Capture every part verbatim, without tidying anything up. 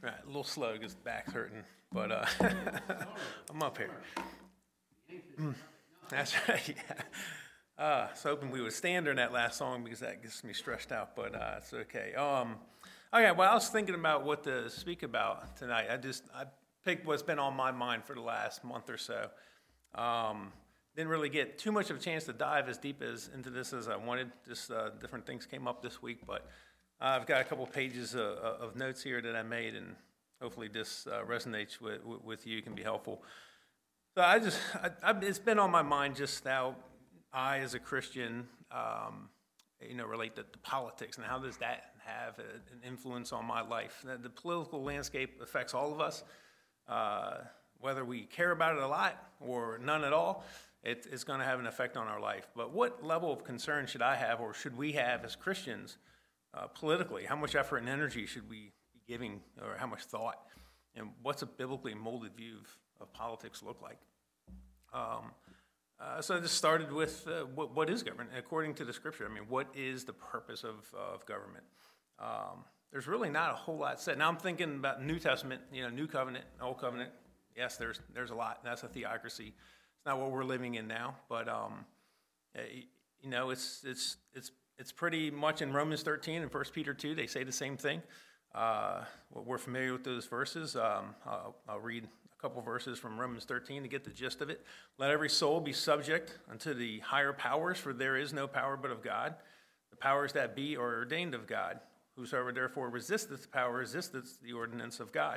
Right, a little slow because the back's hurting, but uh, I'm up here. Mm, that's right. Yeah. Uh, I was hoping we would stand during that last song because that gets me stressed out, but uh, it's okay. Um, okay, well, I was thinking about what to speak about tonight. I just I picked what's been on my mind for the last month or so. Um, didn't really get too much of a chance to dive as deep as into this as I wanted. Just uh, different things came up this week, but uh, I've got a couple pages of, of notes here that I made, and hopefully this uh, resonates with, with you, can be helpful. So I just, I, I, it's been on my mind just how I, as a Christian, um, you know, relate to, to politics, and how does that have a, an influence on my life? The, the political landscape affects all of us, uh, whether we care about it a lot or none at all. It, it's going to have an effect on our life. But what level of concern should I have, or should we have as Christians, uh, politically? How much effort and energy should we be giving, or how much thought? And what's a biblically molded view of, of politics look like? Um, uh, so I just started with uh, what, what is government according to the Scripture? I mean, what is the purpose of, of government? Um, there's really not a whole lot said. Now I'm thinking about New Testament, you know, New Covenant, Old Covenant. Yes, there's there's a lot. That's a theocracy. It's not what we're living in now, but um, you know, it's it's it's it's pretty much in Romans thirteen and First Peter two. They say the same thing. Uh, we're familiar with those verses. Um, I'll, I'll read a couple verses from Romans thirteen to get the gist of it. Let every soul be subject unto the higher powers, for there is no power but of God. The powers that be are ordained of God. Whosoever therefore resisteth the power resisteth the ordinance of God.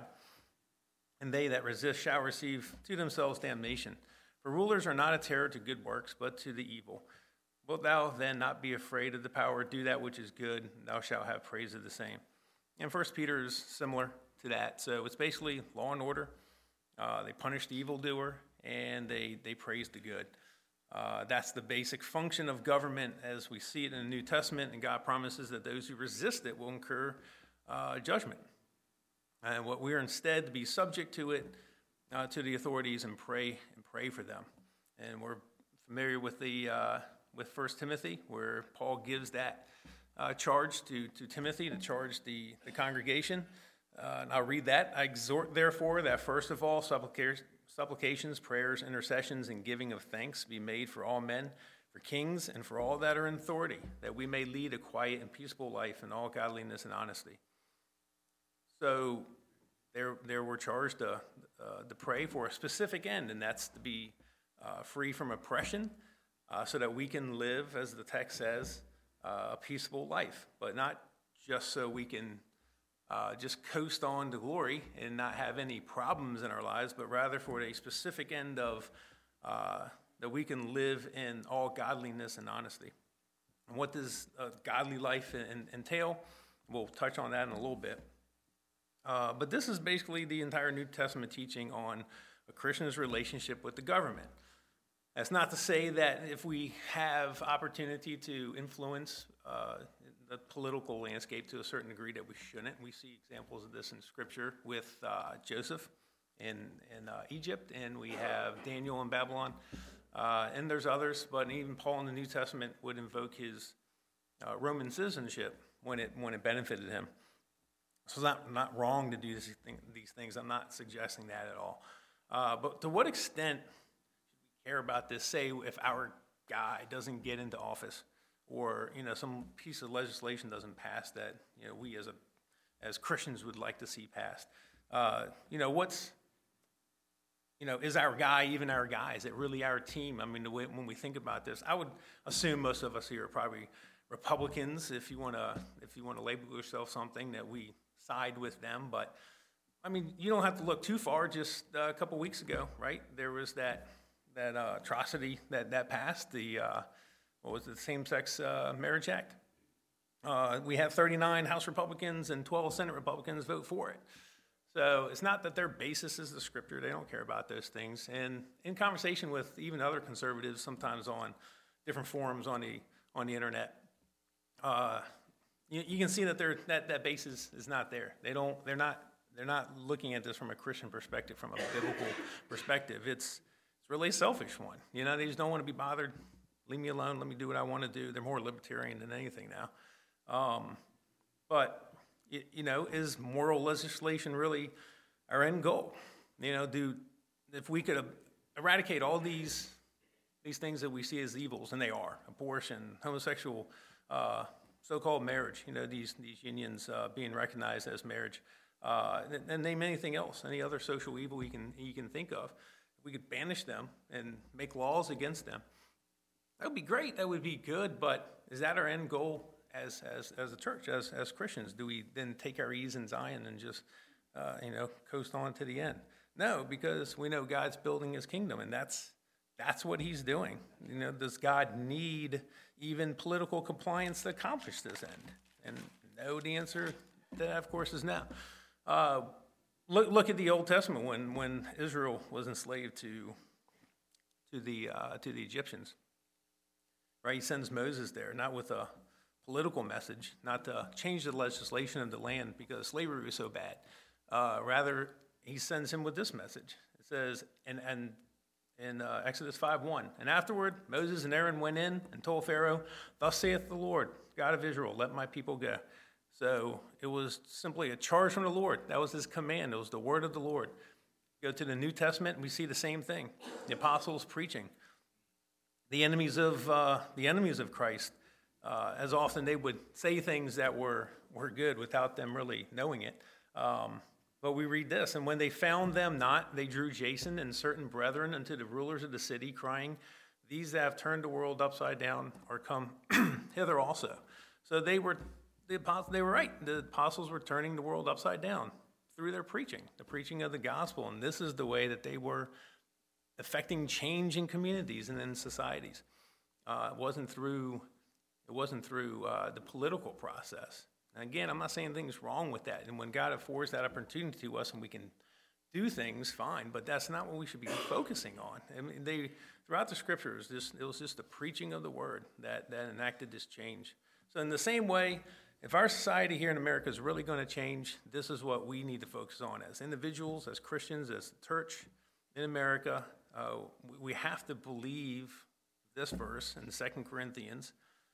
And they that resist shall receive to themselves damnation. For rulers are not a terror to good works, but to the evil. Wilt thou then not be afraid of the power? Do that which is good, thou shalt have praise of the same. And First Peter is similar to that. So it's basically law and order. Uh, they punish the evildoer, and they, they praise the good. Uh, that's the basic function of government as we see it in the New Testament, and God promises that those who resist it will incur uh, judgment. And what we are instead to be subject to it, uh, to the authorities, and pray and pray for them. And we're familiar with the uh, with First Timothy, where Paul gives that uh, charge to, to Timothy to charge the, the congregation. Uh, and I'll read that. I exhort, therefore, that first of all supplica- supplications, prayers, intercessions, and giving of thanks be made for all men, for kings, and for all that are in authority, that we may lead a quiet and peaceable life in all godliness and honesty. So there, there we're charged to, uh, to pray for a specific end, and that's to be uh, free from oppression, uh, so that we can live, as the text says, uh, a peaceful life, but not just so we can uh, just coast on to glory and not have any problems in our lives, but rather for a specific end of uh, that we can live in all godliness and honesty. And what does a godly life entail? We'll touch on that in a little bit. Uh, but this is basically the entire New Testament teaching on a Christian's relationship with the government. That's not to say that if we have opportunity to influence uh, the political landscape to a certain degree that we shouldn't. We see examples of this in Scripture with uh, Joseph in, in uh, Egypt, and we have Daniel in Babylon, uh, and there's others, but even Paul in the New Testament would invoke his uh, Roman citizenship when it when it benefited him. So it's not, not wrong to do this thing, these things. I'm not suggesting that at all. Uh, but to what extent should we care about this? Say if our guy doesn't get into office, or you know some piece of legislation doesn't pass that you know we as a as Christians would like to see passed. Uh, you know what's you know is our guy even our guy? Is it really our team? I mean, the way, when we think about this, I would assume most of us here are probably Republicans. If you want to if you want to label yourself something, that we side with them, but I mean, you don't have to look too far. Just uh, a couple weeks ago, right? There was that that uh, atrocity that that passed. The uh, what was it? The Same-Sex uh, Marriage Act. Uh, we have thirty-nine House Republicans and twelve Senate Republicans vote for it. So it's not that their basis is the Scripture. They don't care about those things. And in conversation with even other conservatives, sometimes on different forums on the on the internet. Uh, You, you can see that that that basis is not there. They don't. They're not. They're not looking at this from a Christian perspective, from a biblical perspective. It's it's really a selfish one. You know, they just don't want to be bothered. Leave me alone. Let me do what I want to do. They're more libertarian than anything now. Um, but you, you know, is moral legislation really our end goal? You know, do if we could eradicate all these these things that we see as evils, and they are abortion, homosexual, uh, so-called marriage. You know, these these unions uh, being recognized as marriage, uh, and, and name anything else, any other social evil you can you can think of. If we could banish them and make laws against them, that would be great. That would be good. But is that our end goal as as as a church, as as Christians? Do we then take our ease in Zion and just uh, you know coast on to the end? No, because we know God's building His kingdom, and that's that's what He's doing. You know, does God need even political compliance to accomplish this end? And no, the answer to that, of course, is no. Uh, look look at the Old Testament when when Israel was enslaved to to the uh, to the Egyptians. Right, He sends Moses there, not with a political message, not to change the legislation of the land because slavery was so bad. Uh, rather, He sends him with this message. It says, and and in uh, Exodus five one, and afterward Moses and Aaron went in and told Pharaoh, "Thus saith the Lord, God of Israel, let my people go." So it was simply a charge from the Lord. That was His command. It was the word of the Lord. Go to the New Testament, and we see the same thing. The apostles preaching. The enemies of uh, the enemies of Christ, uh, as often they would say things that were were good without them really knowing it. Um, But we read this, and when they found them not, they drew Jason and certain brethren unto the rulers of the city, crying, "These that have turned the world upside down are come hither also." So they were, the apostles, they were right. The apostles were turning the world upside down through their preaching, the preaching of the gospel, and this is the way that they were affecting change in communities and in societies. Uh, it wasn't through, it wasn't through uh, the political process. And again, I'm not saying anything's wrong with that. And when God affords that opportunity to us and we can do things, fine. But that's not what we should be focusing on. I mean, they throughout the scriptures, this, it was just the preaching of the word that, that enacted this change. So in the same way, if our society here in America is really going to change, this is what we need to focus on as individuals, as Christians, as the church in America. Uh, we have to believe this verse in Second Corinthians.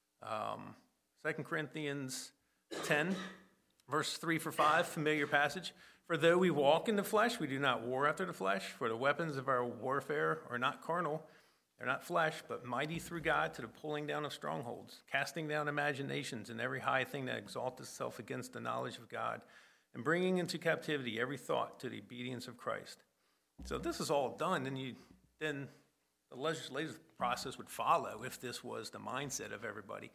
Um, Second Corinthians ten, verse three for five, familiar passage. "For though we walk in the flesh, we do not war after the flesh. For the weapons of our warfare are not carnal, they're not flesh, but mighty through God to the pulling down of strongholds, casting down imaginations and every high thing that exalts itself against the knowledge of God, and bringing into captivity every thought to the obedience of Christ." So this is all done, and you then the legislative process would follow if this was the mindset of everybody.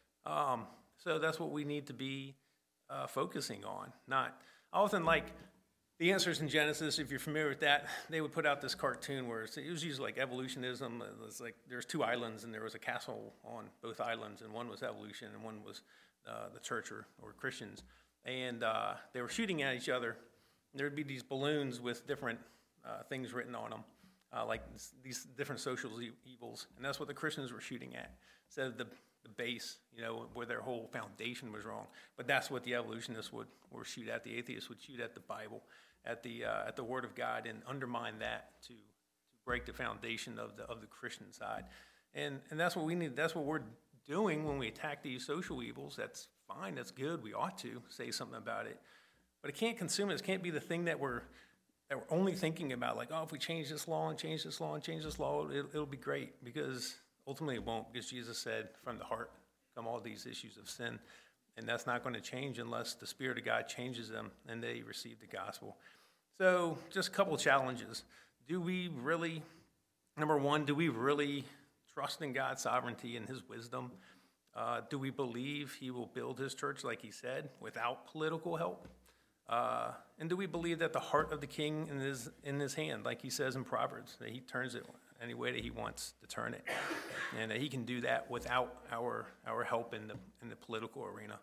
Um, So that's what we need to be uh, focusing on. Not I often like the answers in Genesis. If you're familiar with that, they would put out this cartoon where it was usually like evolutionism. It was like there's two islands and there was a castle on both islands, and one was evolution and one was uh, the church or, or Christians. And uh, they were shooting at each other. There would be these balloons with different uh, things written on them, uh, like this, these different social e- evils, and that's what the Christians were shooting at. So the the base, you know, where their whole foundation was wrong. But that's what the evolutionists would, would shoot at. The atheists would shoot at the Bible, at the uh, at the Word of God, and undermine that to, to break the foundation of the of the Christian side. And and that's what we need. That's what we're doing when we attack these social evils. That's fine. That's good. We ought to say something about it. But it can't consume us. It can't be the thing that we're that we're only thinking about. Like, oh, if we change this law and change this law and change this law, it, it'll be great. Because ultimately, it won't, because Jesus said, from the heart come all these issues of sin. And that's not going to change unless the Spirit of God changes them and they receive the gospel. So just a couple challenges. Do we really, number one, do we really trust in God's sovereignty and His wisdom? Uh, do we believe He will build His church like He said, without political help? Uh, and do we believe that the heart of the king is in His hand, like He says in Proverbs, that He turns it any way that He wants to turn it, and that He can do that without our our help in the in the political arena.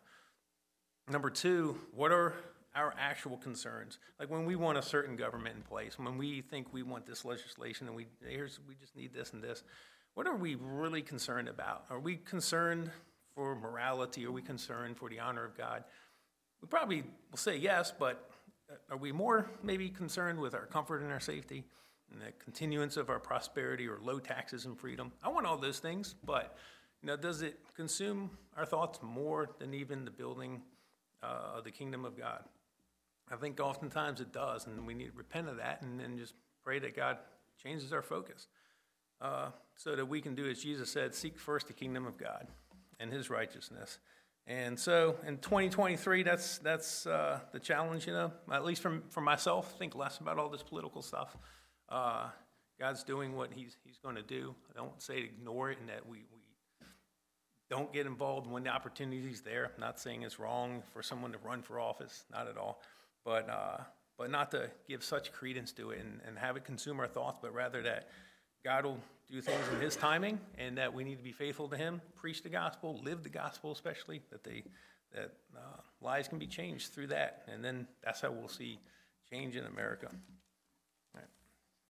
Number two, what are our actual concerns? Like when we want a certain government in place, when we think we want this legislation, and we here's we just need this and this, what are we really concerned about? Are we concerned for morality? Are we concerned for the honor of God? We probably will say yes, but are we more maybe concerned with our comfort and our safety and the continuance of our prosperity or low taxes and freedom? I want all those things, but you know, does it consume our thoughts more than even the building uh, of the kingdom of God. I think oftentimes it does, and we need to repent of that and then just pray that God changes our focus uh, so that we can do as Jesus said, seek first the kingdom of God and his righteousness. And so in twenty twenty-three, that's that's uh, the challenge, you know, at least from, for myself, think less about all this political stuff. Uh, God's doing what he's he's going to do. I don't say ignore it and that we, we don't get involved when the opportunity's there. I'm not saying it's wrong for someone to run for office, not at all. But uh, but not to give such credence to it and, and have it consume our thoughts, but rather that God will do things in his timing and that we need to be faithful to him, preach the gospel, live the gospel especially, that they that uh, lives can be changed through that. And then that's how we'll see change in America.